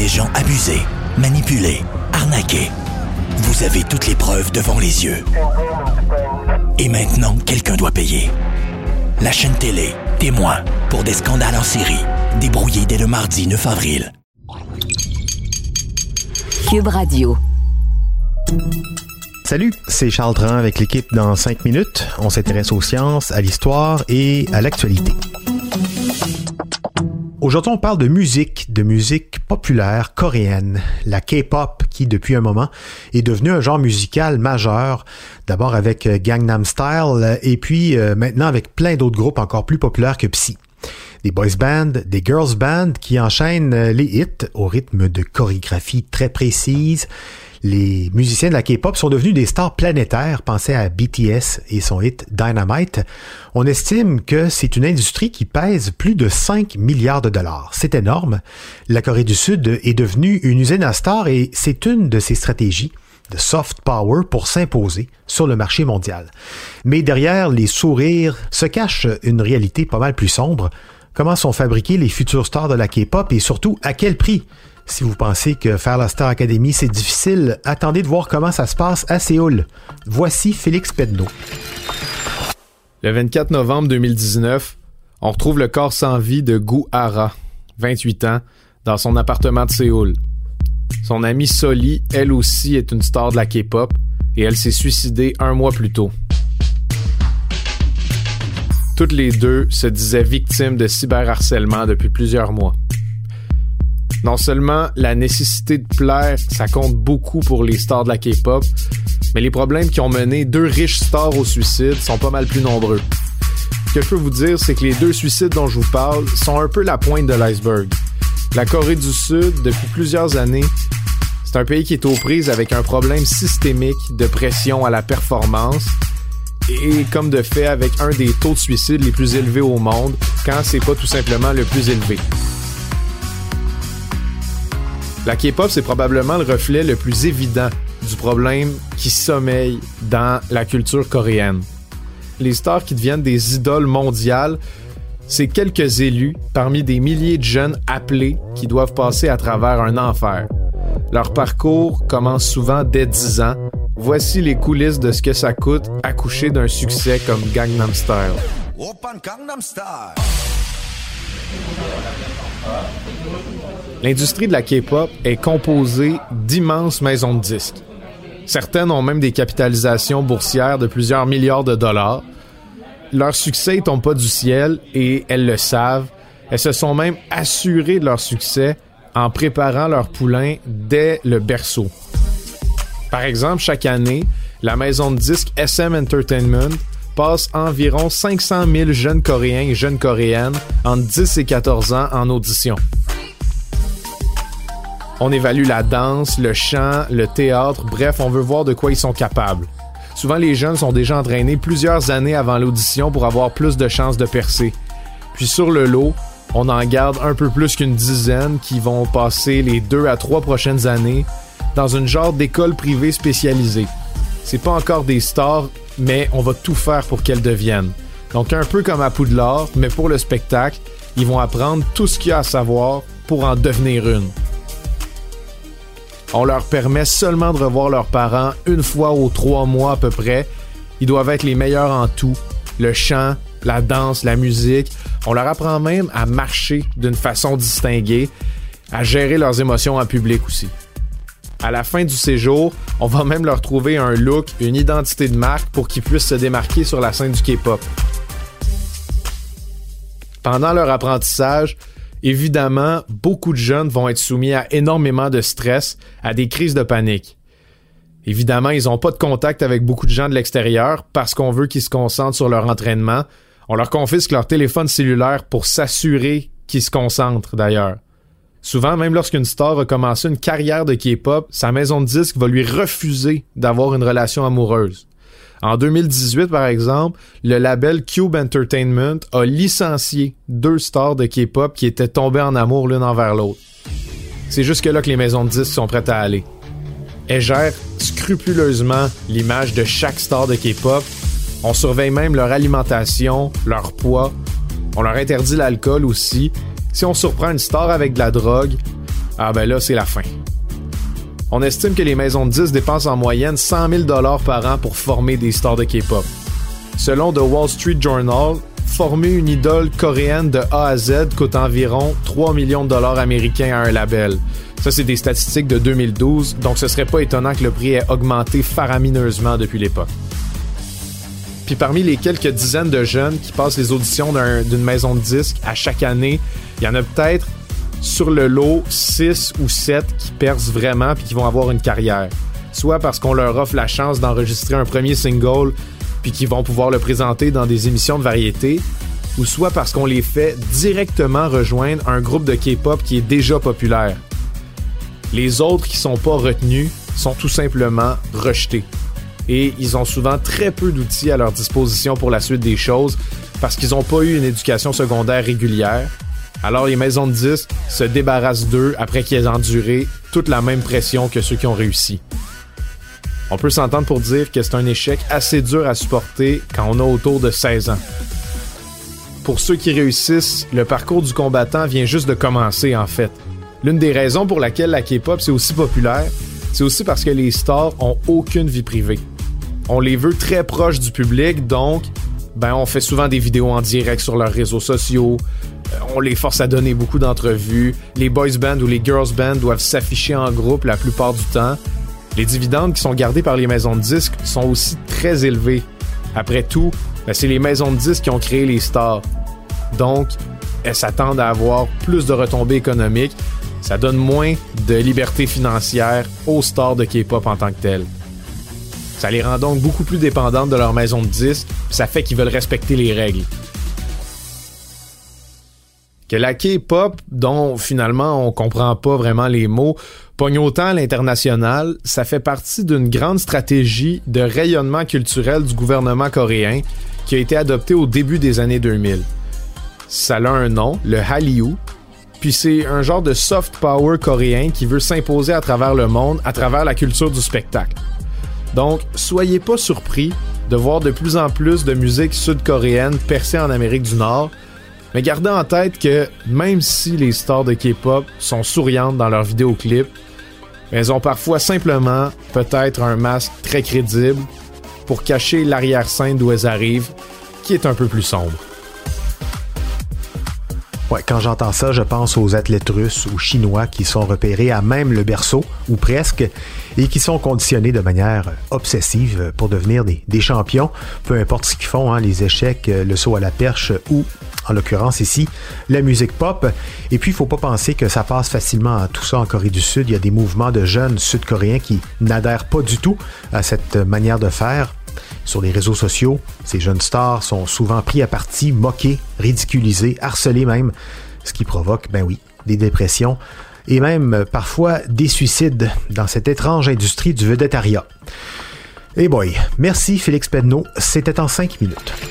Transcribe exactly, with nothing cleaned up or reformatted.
des gens abusés, manipulés, arnaqués. Vous avez toutes les preuves devant les yeux. Et maintenant, quelqu'un doit payer. La chaîne télé, témoin, pour des scandales en série, débrouillés dès le mardi neuf avril. Cube Radio. Salut, c'est Charles Tran avec l'équipe dans cinq minutes. On s'intéresse aux sciences, à l'histoire et à l'actualité. Aujourd'hui, on parle de musique, de musique populaire coréenne, la K-pop qui, depuis un moment, est devenue un genre musical majeur, d'abord avec Gangnam Style et puis euh, maintenant avec plein d'autres groupes encore plus populaires que Psy. Des boys bands, des girls bands qui enchaînent les hits au rythme de chorégraphies très précises. Les musiciens de la K-pop sont devenus des stars planétaires. Pensez à B T S et son hit Dynamite. On estime que c'est une industrie qui pèse plus de cinq milliards de dollars. C'est énorme. La Corée du Sud est devenue une usine à stars et c'est une de ses stratégies de soft power pour s'imposer sur le marché mondial. Mais derrière les sourires se cache une réalité pas mal plus sombre. Comment sont fabriqués les futurs stars de la K-pop et surtout à quel prix? Si vous pensez que faire la Star Academy, c'est difficile, attendez de voir comment ça se passe à Séoul. Voici Félix Pedneau. Le vingt-quatre novembre deux mille dix-neuf, on retrouve le corps sans vie de Gu Hara, vingt-huit ans, dans son appartement de Séoul. Son amie Soli, elle aussi, est une star de la K-pop et elle s'est suicidée un mois plus tôt. Toutes les deux se disaient victimes de cyberharcèlement depuis plusieurs mois. Non seulement la nécessité de plaire, ça compte beaucoup pour les stars de la K-pop, mais les problèmes qui ont mené deux riches stars au suicide sont pas mal plus nombreux. Ce que je peux vous dire, c'est que les deux suicides dont je vous parle sont un peu la pointe de l'iceberg. La Corée du Sud, depuis plusieurs années, c'est un pays qui est aux prises avec un problème systémique de pression à la performance et comme de fait avec un des taux de suicide les plus élevés au monde, quand c'est pas tout simplement le plus élevé. La K-pop, c'est probablement le reflet le plus évident du problème qui sommeille dans la culture coréenne. Les stars qui deviennent des idoles mondiales, c'est quelques élus parmi des milliers de jeunes appelés qui doivent passer à travers un enfer. Leur parcours commence souvent dès dix ans. Voici les coulisses de ce que ça coûte accoucher d'un succès comme Gangnam Style. L'industrie de la K-pop est composée d'immenses maisons de disques. Certaines ont même des capitalisations boursières de plusieurs milliards de dollars. Leur succès ne tombe pas du ciel et elles le savent. Elles se sont même assurées de leur succès en préparant leurs poulains dès le berceau. Par exemple, chaque année, la maison de disques S M Entertainment passe environ cinq cent mille jeunes Coréens et jeunes Coréennes entre dix et quatorze ans en audition. On évalue la danse, le chant, le théâtre, bref, on veut voir de quoi ils sont capables. Souvent, les jeunes sont déjà entraînés plusieurs années avant l'audition pour avoir plus de chances de percer. Puis sur le lot, on en garde un peu plus qu'une dizaine qui vont passer les deux à trois prochaines années dans une genre d'école privée spécialisée. C'est pas encore des stars, mais on va tout faire pour qu'elles deviennent. Donc un peu comme à Poudlard, mais pour le spectacle, ils vont apprendre tout ce qu'il y a à savoir pour en devenir une. On leur permet seulement de revoir leurs parents une fois aux trois mois à peu près. Ils doivent être les meilleurs en tout. Le chant, la danse, la musique. On leur apprend même à marcher d'une façon distinguée, à gérer leurs émotions en public aussi. À la fin du séjour, on va même leur trouver un look, une identité de marque pour qu'ils puissent se démarquer sur la scène du K-pop. Pendant leur apprentissage, évidemment, beaucoup de jeunes vont être soumis à énormément de stress, à des crises de panique. Évidemment, ils n'ont pas de contact avec beaucoup de gens de l'extérieur parce qu'on veut qu'ils se concentrent sur leur entraînement. On leur confisque leur téléphone cellulaire pour s'assurer qu'ils se concentrent d'ailleurs. Souvent, même lorsqu'une star a commencé une carrière de K-pop, sa maison de disques va lui refuser d'avoir une relation amoureuse. En deux mille dix-huit, par exemple, le label Cube Entertainment a licencié deux stars de K-pop qui étaient tombées en amour l'une envers l'autre. C'est jusque-là que les maisons de disques sont prêtes à aller. Elles gèrent scrupuleusement l'image de chaque star de K-pop. On surveille même leur alimentation, leur poids. On leur interdit l'alcool aussi. Si on surprend une star avec de la drogue, ah ben là, c'est la fin. On estime que les maisons de disques dépensent en moyenne cent mille dollars par an pour former des stars de K-pop. Selon The Wall Street Journal, former une idole coréenne de A à Z coûte environ trois millions de dollars américains à un label. Ça, c'est des statistiques de deux mille douze, donc ce serait pas étonnant que le prix ait augmenté faramineusement depuis l'époque. Puis parmi les quelques dizaines de jeunes qui passent les auditions d'un, d'une maison de disques à chaque année, il y en a peut-être sur le lot six ou sept qui percent vraiment puis qui vont avoir une carrière. Soit parce qu'on leur offre la chance d'enregistrer un premier single puis qu'ils vont pouvoir le présenter dans des émissions de variété, ou soit parce qu'on les fait directement rejoindre un groupe de K-pop qui est déjà populaire. Les autres qui sont pas retenus sont tout simplement rejetés. Et ils ont souvent très peu d'outils à leur disposition pour la suite des choses parce qu'ils n'ont pas eu une éducation secondaire régulière. Alors les maisons de disques se débarrassent d'eux après qu'ils aient enduré toute la même pression que ceux qui ont réussi. On peut s'entendre pour dire que c'est un échec assez dur à supporter quand on a autour de seize ans. Pour ceux qui réussissent, le parcours du combattant vient juste de commencer en fait. L'une des raisons pour laquelle la K-pop c'est aussi populaire, c'est aussi parce que les stars ont aucune vie privée. On les veut très proches du public, donc ben on fait souvent des vidéos en direct sur leurs réseaux sociaux, on les force à donner beaucoup d'entrevues, les boys bands ou les girls bands doivent s'afficher en groupe la plupart du temps. Les dividendes qui sont gardés par les maisons de disques sont aussi très élevés. Après tout, ben c'est les maisons de disques qui ont créé les stars. Donc, elles s'attendent à avoir plus de retombées économiques. Ça donne moins de liberté financière aux stars de K-pop en tant que telles. Ça les rend donc beaucoup plus dépendantes de leur maison de disques, puis ça fait qu'ils veulent respecter les règles. Que la K-pop, dont finalement on comprend pas vraiment les mots, pogne autant à l'international, ça fait partie d'une grande stratégie de rayonnement culturel du gouvernement coréen qui a été adoptée au début des années deux mille. Ça a un nom, le Hallyu, puis c'est un genre de soft power coréen qui veut s'imposer à travers le monde, à travers la culture du spectacle. Donc, soyez pas surpris de voir de plus en plus de musique sud-coréenne percer en Amérique du Nord, mais gardez en tête que même si les stars de K-pop sont souriantes dans leurs vidéoclips, elles ont parfois simplement peut-être un masque très crédible pour cacher l'arrière-scène d'où elles arrivent, qui est un peu plus sombre. Ouais, quand j'entends ça, je pense aux athlètes russes ou chinois qui sont repérés à même le berceau, ou presque, et qui sont conditionnés de manière obsessive pour devenir des, des champions, peu importe ce qu'ils font, hein, les échecs, le saut à la perche ou, en l'occurrence ici, la musique pop. Et puis, il ne faut pas penser que ça passe facilement à tout ça en Corée du Sud. Il y a des mouvements de jeunes sud-coréens qui n'adhèrent pas du tout à cette manière de faire. Sur les réseaux sociaux, ces jeunes stars sont souvent pris à partie, moqués, ridiculisés, harcelés même, ce qui provoque, ben oui, des dépressions et même parfois des suicides dans cette étrange industrie du vedettariat. Eh boy, merci Félix Pedneau, c'était en cinq minutes.